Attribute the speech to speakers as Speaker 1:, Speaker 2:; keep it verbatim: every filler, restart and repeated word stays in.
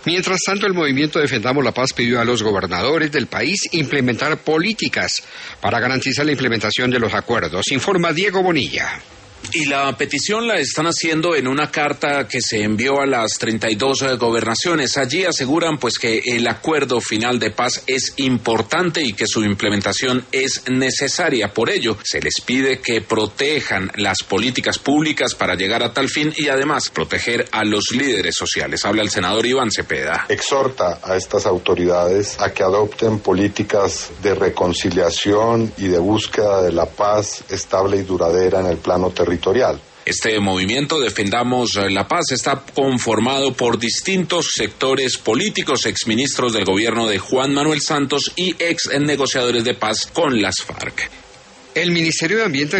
Speaker 1: Mientras tanto, el movimiento Defendamos la Paz pidió a los gobernadores del país implementar políticas para garantizar la implementación de los acuerdos. Informa Diego Bonilla.
Speaker 2: Y la petición la están haciendo en una carta que se envió a las treinta y dos gobernaciones. Allí aseguran pues que el acuerdo final de paz es importante y que su implementación es necesaria. Por ello, se les pide que protejan las políticas públicas para llegar a tal fin y además proteger a los líderes sociales. Habla el senador Iván Cepeda.
Speaker 3: Exhorta a estas autoridades a que adopten políticas de reconciliación y de búsqueda de la paz estable y duradera en el plano territorial.
Speaker 2: Este movimiento Defendamos la Paz está conformado por distintos sectores políticos, exministros del gobierno de Juan Manuel Santos y ex negociadores de paz con las FARC.
Speaker 1: El Ministerio de Ambiente